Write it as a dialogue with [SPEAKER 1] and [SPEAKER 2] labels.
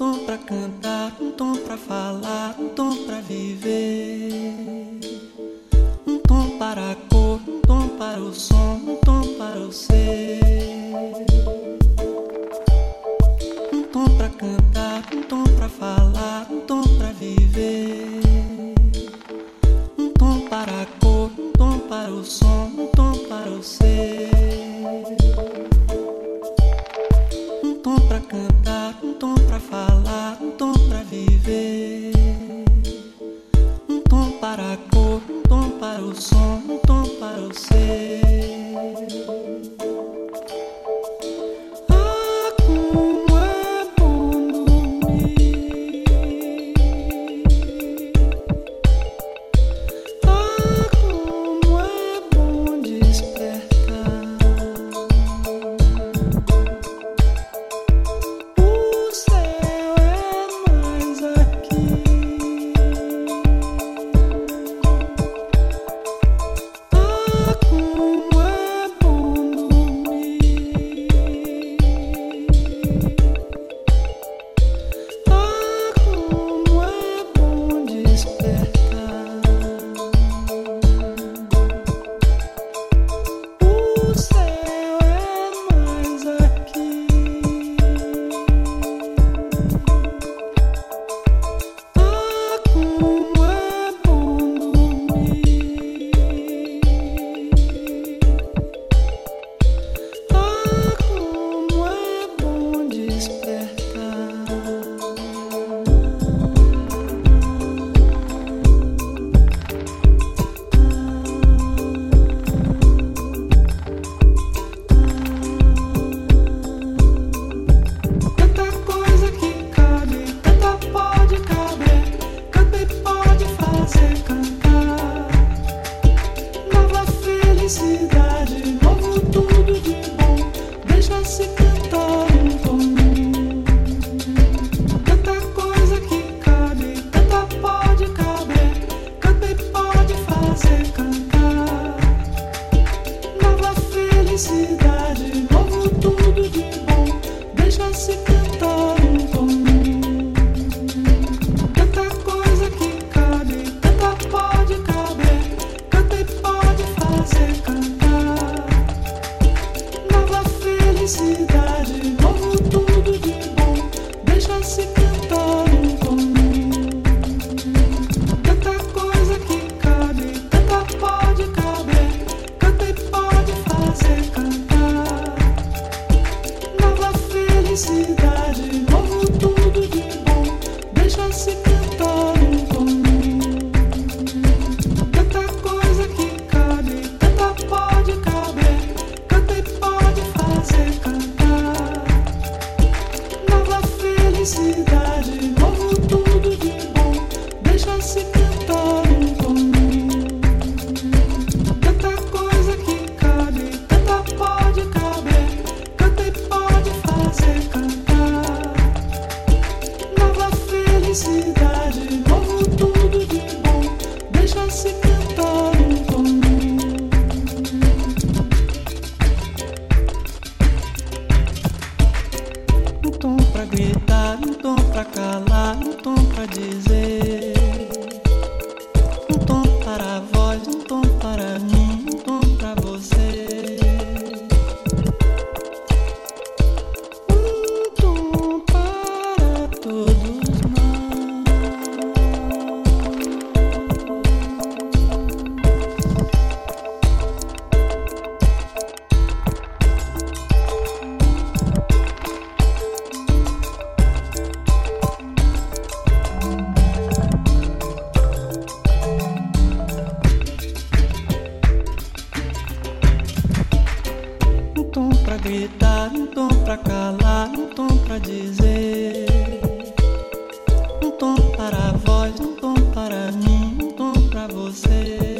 [SPEAKER 1] tom pra cantar, um tom pra falar, um tom pra viver, um tom para a cor, um tom para o som, um tom para o ser, um tom pra cantar, um tom pra falar, um tom pra viver, um tom para a cor, um tom para o som, um tom para o ser, um tom pra cantar, um tom pra falar, um tom pra viver, um tom para a cor, um tom para o som, um tom para o ser. Ah, como é bom dormir. Ah, como é bom despertar. O céu é mais aqui. Ah, como é bom dormir. Ah, como é bom despertar. O céu é mais aqui. Ah, como é bom dormir. Ah, como é bom despertar. Tanta coisa que cabe, tanta pode caber, canta e pode fazer cantar. Nova felicidade, novo tudo de bom, deixa-se cantar um tom. Tanta coisa que cabe, tanta pode caber, canta e pode fazer cantar. Nova felicidade, novo tudo de bom, deixa-se cantar um tom. Tanta coisa que cabe, tanta pode caber, canta e pode fazer cantar. Nova felicidade, novo tudo de bom, deixa-se cantar um tom. Tanta coisa que cabe, tanta pode caber, canta e pode fazer cantar. Nova felicidade, novo tudo de bom, deixa-se cantar um tom. Tanta coisa que cabe, tanta pode caber, canta e pode fazer cantar. Nova felicidade, novo tudo de bom, deixa-se cantar um tom. Tanta coisa que cabe, tanta pode caber, canta e pode fazer cantar. Nova felicidade, novo tudo de bom, deixa-se cantar um tom. Um tom pra gritar, um tom pra calar, um tom pra dizer, um tom para a voz, um tom para mim, um tom pra você, um tom para todos nós. Um tom pra gritar, um tom pra calar, um tom pra dizer, um tom para a voz, um tom para mim, um tom pra você.